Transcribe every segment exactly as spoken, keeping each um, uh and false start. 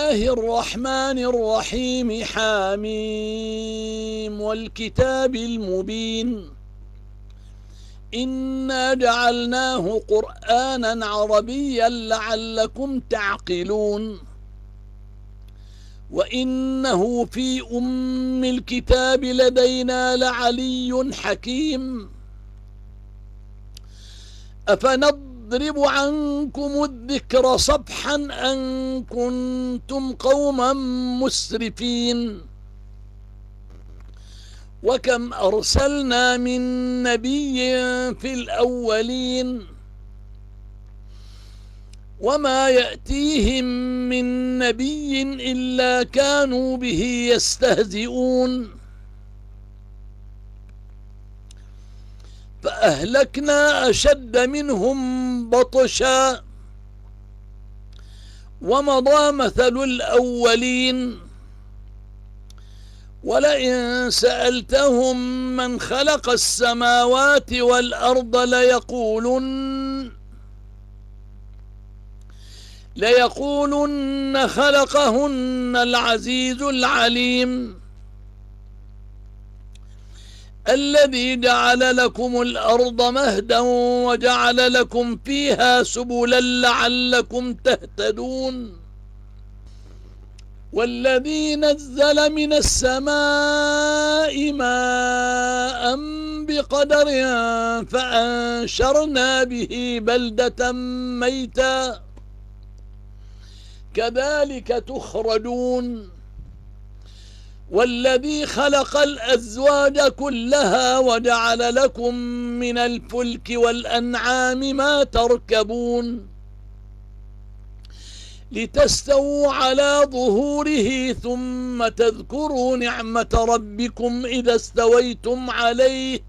الله الرحمن الرحيم. حاميم والكتاب المبين إنا جعلناه قرآنا عربيا لعلكم تعقلون وإنه في أم الكتاب لدينا لعلي حكيم أفنضرب عنكم الذكر صفحا أن كنتم قوما مسرفين وكم أرسلنا من نبي في الأولين وما يأتيهم من نبي إلا كانوا به يستهزئون فأهلكنا أشد منهم بطشا ومضى مثل الأولين ولئن سألتهم من خلق السماوات والأرض ليقولن ليقولن خلقهن العزيز العليم الذي جعل لكم الأرض مهدا وجعل لكم فيها سبلا لعلكم تهتدون والذي نزل من السماء ماء بقدر فأنشرنا به بلدة ميتا كذلك تخرجون والذي خلق الأزواج كلها وجعل لكم من الفلك والأنعام ما تركبون لتستووا على ظهوره ثم تذكروا نعمة ربكم إذا استويتم عليه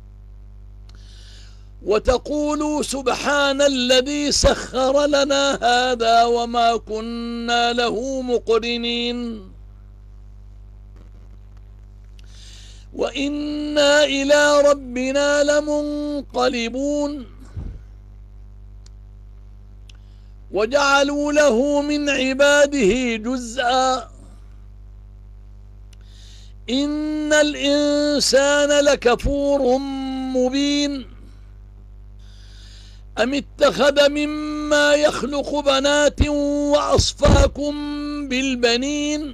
وتقولوا سبحان الذي سخر لنا هذا وما كنا له مقرنين وإنا إلى ربنا لمنقلبون وجعلوا له من عباده جزءا إن الإنسان لكفور مبين أم اتخذ مما يخلق بنات وأصفاكم بالبنين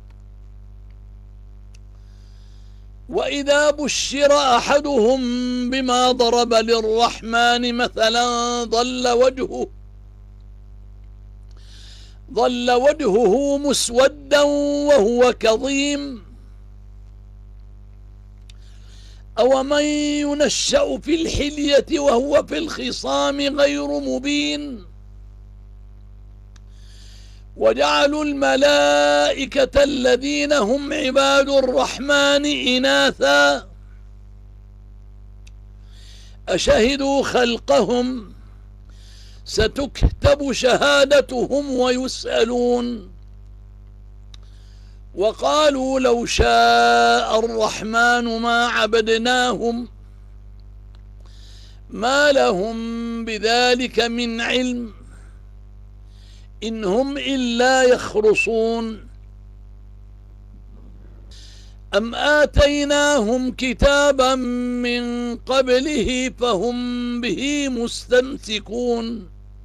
وإذا بشر أحدهم بما ضرب للرحمن مثلا ظل وجهه ظل وجهه مسودا وهو كظيم أومن ينشأ في الحلية وهو في الخصام غير مبين وجعلوا الملائكة الذين هم عباد الرحمن إناثا أشهدوا خلقهم ستكتب شهادتهم ويسألون وقالوا لو شاء الرحمن ما عبدناهم ما لهم بذلك من علم إن هم إلا يخرصون أم آتيناهم كتابا من قبله فهم به مستمسكون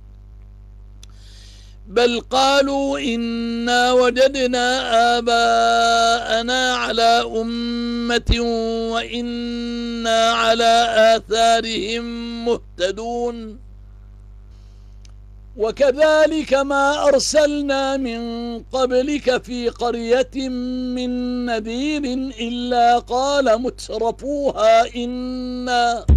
بل قالوا إنا وجدنا آباءنا على أمة وإنا على آثارهم مهتدون وكذلك ما أرسلنا من قبلك في قرية من نذير إلا قال مترفوها إنا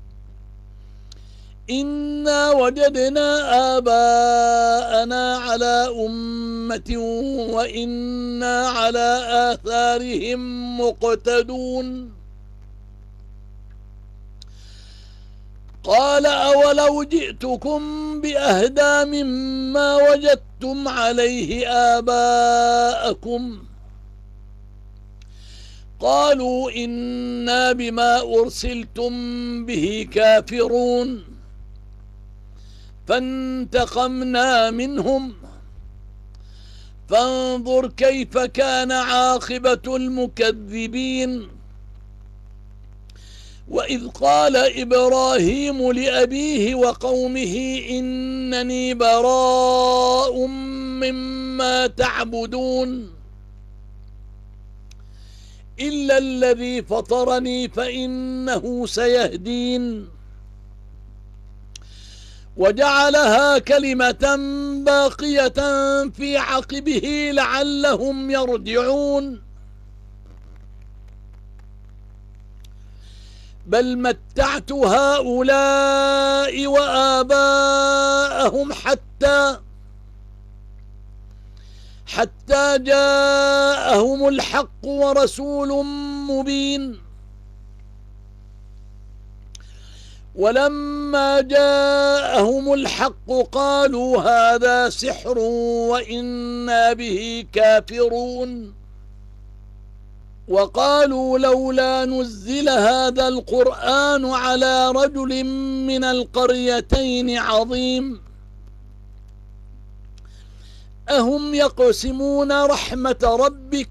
إنا وجدنا آباءنا على أمة وإنا على آثارهم مقتدون قال أولو جئتكم بأهدى مما وجدتم عليه آباءكم قالوا إنا بما أرسلتم به كافرون فانتقمنا منهم فانظر كيف كان عاقبة المكذبين. وإذ قال إبراهيم لأبيه وقومه إنني براء مما تعبدون إلا الذي فطرني فإنه سيهدين. وجعلها كلمة باقية في عقبه لعلهم يرجعون. بل متعت هؤلاء وآباءهم حتى حتى جاءهم الحق ورسول مبين. ولما جاءهم الحق قالوا هذا سحر وإنا به كافرون. وقالوا لولا نزل هذا القرآن على رجل من القريتين عظيم أهم يقسمون رحمة ربك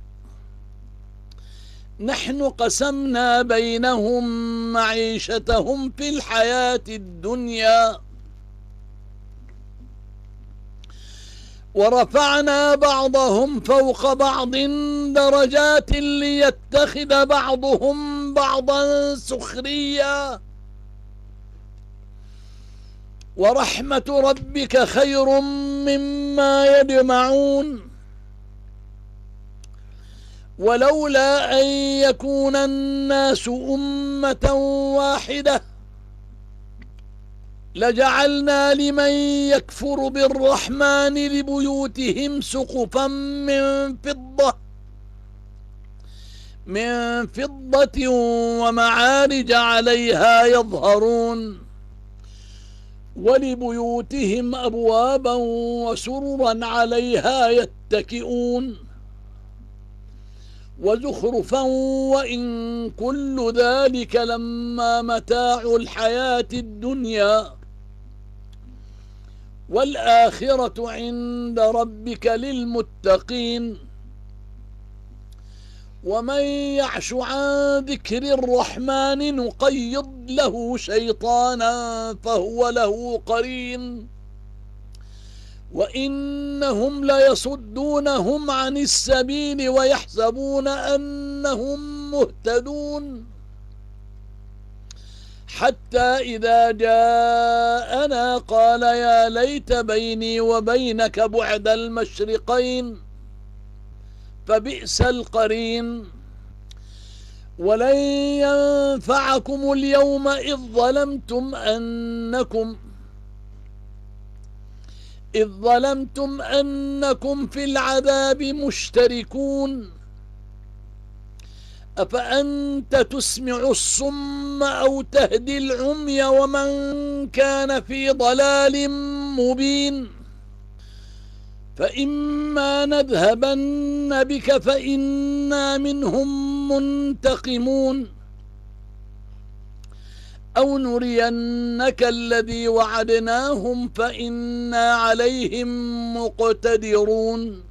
نحن قسمنا بينهم معيشتهم في الحياة الدنيا ورفعنا بعضهم فوق بعض درجات ليتخذ بعضهم بعضا سخريا ورحمة ربك خير مما يجمعون. ولولا أن يكون الناس أمة واحدة لجعلنا لمن يكفر بالرحمن لبيوتهم سقفا من فضة من فضة ومعارج عليها يظهرون ولبيوتهم أبوابا وسررا عليها يتكئون وزخرفا وإن كل ذلك لما متاع الحياة الدنيا والآخرة عند ربك للمتقين. ومن يعش عن ذكر الرحمن نقيض له شيطانا فهو له قرين وإنهم ليصدونهم عن السبيل ويحسبون أنهم مهتدون حتى إذا جاءنا قال يا ليت بيني وبينك بعد المشرقين فبئس القرين. ولن ينفعكم اليوم إذ ظلمتم أنكم إذ ظلمتم أنكم في العذاب مشتركون أفأنت تسمع الصم أو تهدي العمي ومن كان في ضلال مبين. فإما نذهبن بك فإنا منهم منتقمون أو نرينك الذي وعدناهم فإنا عليهم مقتدرون.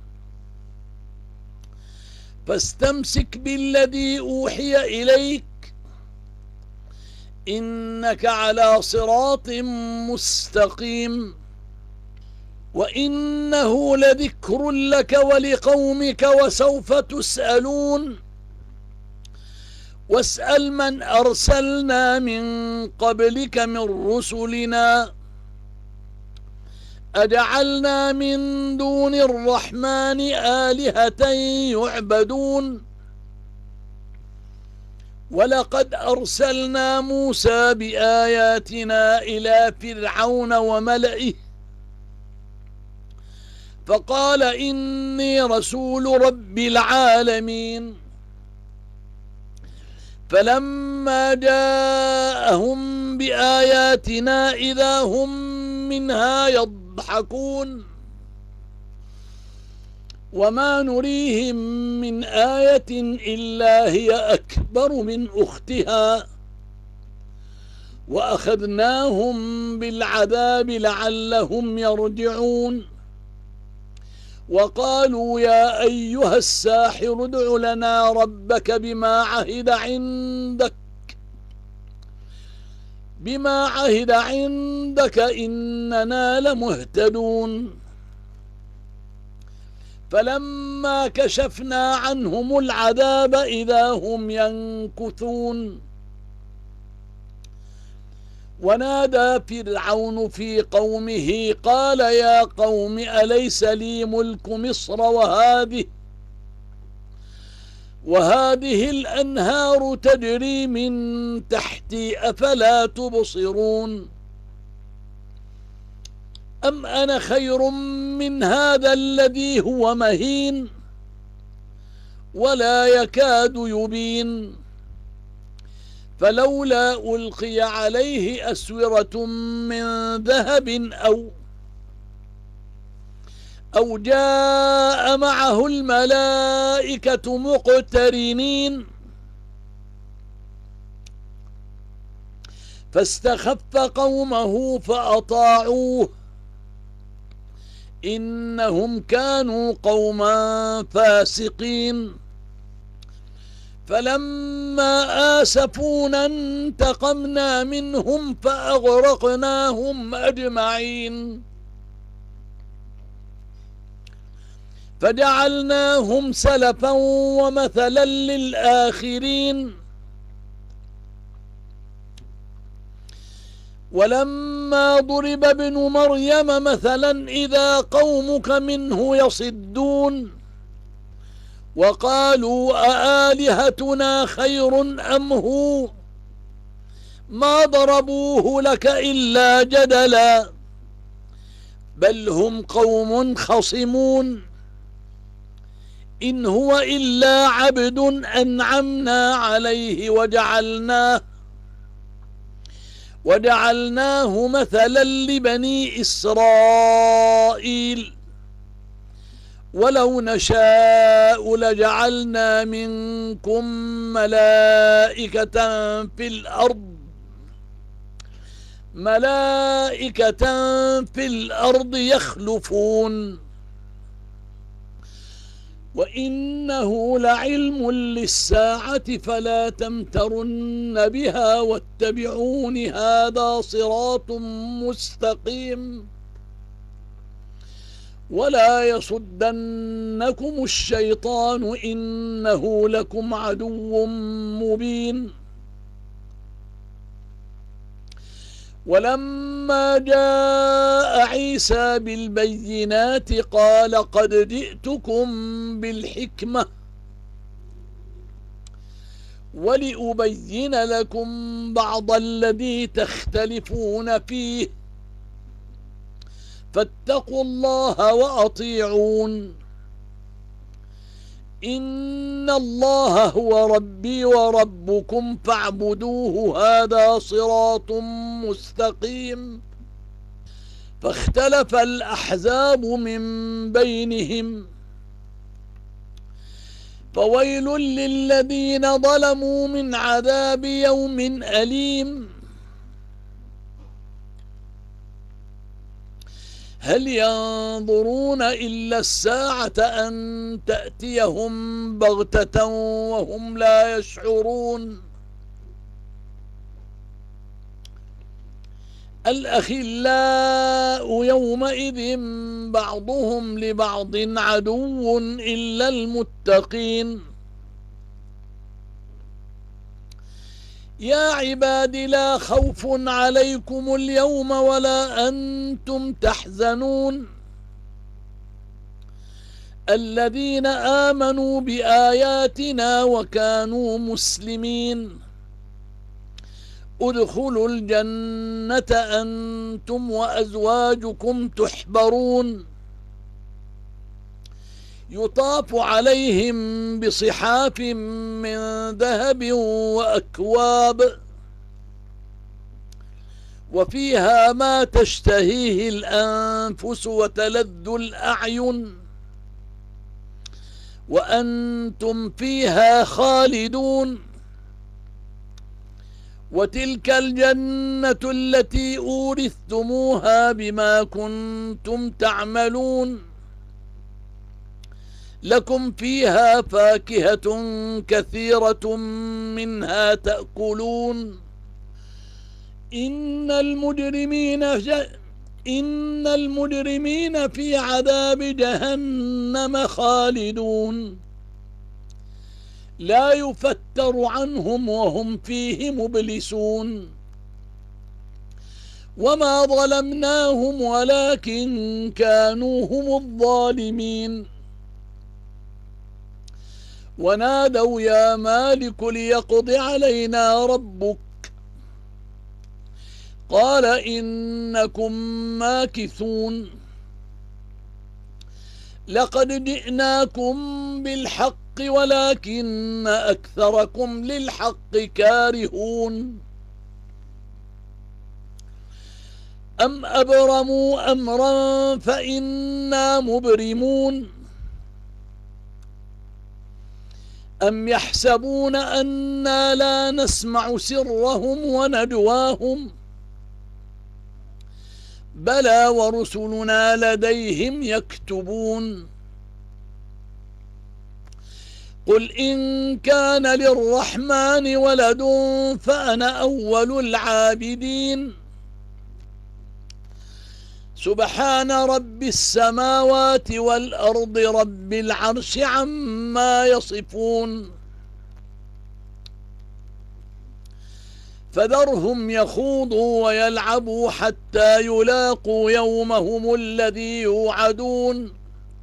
فاستمسك بالذي أوحي إليك إنك على صراط مستقيم وإنه لذكر لك ولقومك وسوف تسألون. واسأل من أرسلنا من قبلك من رسلنا أجعلنا من دون الرحمن آلهة يعبدون. ولقد أرسلنا موسى بآياتنا إلى فرعون وملئه فقال إني رسول رب العالمين. فلما جاءهم بآياتنا إذا هم منها يضحكون وما نريهم من آية إلا هي أكبر من أختها وأخذناهم بالعذاب لعلهم يرجعون. وقالوا يا أيها الساحر ادع لنا ربك بما عهد عندك بما عهد عندك إننا لمهتدون. فلما كشفنا عنهم العذاب إذا هم ينكثون. ونادى فرعون في قومه قال يا قوم أليس لي ملك مصر وهذه وهذه الأنهار تجري من تحتي أفلا تبصرون. أم أنا خير من هذا الذي هو مهين ولا يكاد يبين. فلولا ألقي عليه أسورة من ذهب أو أو جاء معه الملائكة مقترنين. فاستخف قومه فأطاعوه إنهم كانوا قوما فاسقين. فلما آسفونا انتقمنا منهم فأغرقناهم أجمعين فجعلناهم سلفا ومثلا للآخرين. ولما ضرب ابن مريم مثلا إذا قومك منه يصدون وقالوا أآلهتنا خير أم هو ما ضربوه لك إلا جدلا بل هم قوم خصمون. إن هو إلا عبد أنعمنا عليه وجعلناه وجعلناه مثلا لبني إسرائيل ولو نشاء لجعلنا منكم ملائكة في الأرض ملائكة في الأرض يخلفون وإنه لعلم للساعة فلا تمترن بها واتبعون هذا صراط مستقيم. ولا يصدنكم الشيطان إنه لكم عدو مبين. ولما جاء عيسى بالبينات قال قد جئتكم بالحكمة ولأبين لكم بعض الذي تختلفون فيه فاتقوا الله وأطيعون. إن الله هو ربي وربكم فاعبدوه هذا صراط مستقيم. فاختلف الأحزاب من بينهم فويل للذين ظلموا من عذاب يوم أليم. هل ينظرون إلا الساعة أن تأتيهم بغتة وهم لا يشعرون. الأخلاء يومئذ بعضهم لبعض عدو إلا المتقين. يا عباد لا خوف عليكم اليوم ولا أنتم تحزنون الذين آمنوا بآياتنا وكانوا مسلمين ادخلوا الجنة أنتم وأزواجكم تحبرون يطاف عليهم بصحاف من ذهب وأكواب وفيها ما تشتهيه الأنفس وتلذ الأعين وأنتم فيها خالدون. وتلك الجنة التي أورثتموها بما كنتم تعملون لكم فيها فاكهة كثيرة منها تأكلون إن المجرمين ج... إن المجرمين في عذاب جهنم خالدون لا يفتر عنهم وهم فيه مبلسون وما ظلمناهم ولكن كانوا هم الظالمين ونادوا يا مالك ليقض علينا ربك قال إنكم ماكثون لقد جئناكم بالحق ولكن أكثركم للحق كارهون أم أبرموا أمرا فإنا مبرمون أم يحسبون أنا لا نسمع سرهم ونجواهم بلى ورسلنا لديهم يكتبون قل إن كان للرحمن ولد فأنا أول العابدين سبحان رب السماوات والأرض رب العرش عما يصفون فذرهم يخوضوا ويلعبوا حتى يلاقوا يومهم الذي يوعدون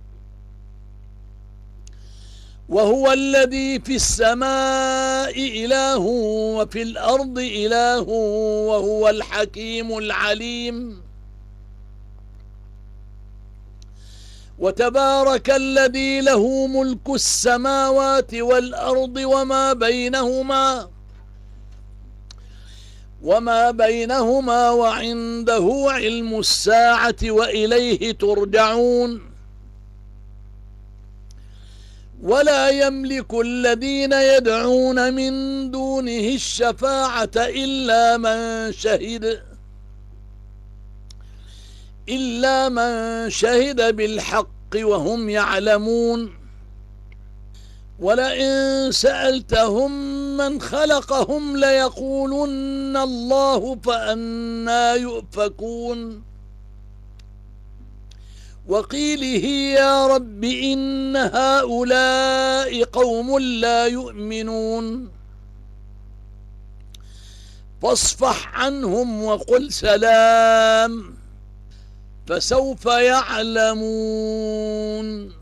وهو الذي في السماء إله وفي الأرض إله وهو الحكيم العليم وتبارك الذي له ملك السماوات والأرض وما بينهما وما بينهما وعنده علم الساعة وإليه ترجعون ولا يملك الذين يدعون من دونه الشفاعة إلا من شهد إلا من شهد بالحق وهم يعلمون ولئن سألتهم من خلقهم ليقولن الله فأنى يؤفكون وقيله يا رب إن هؤلاء قوم لا يؤمنون فاصفح عنهم وقل سلام فسوف يعلمون.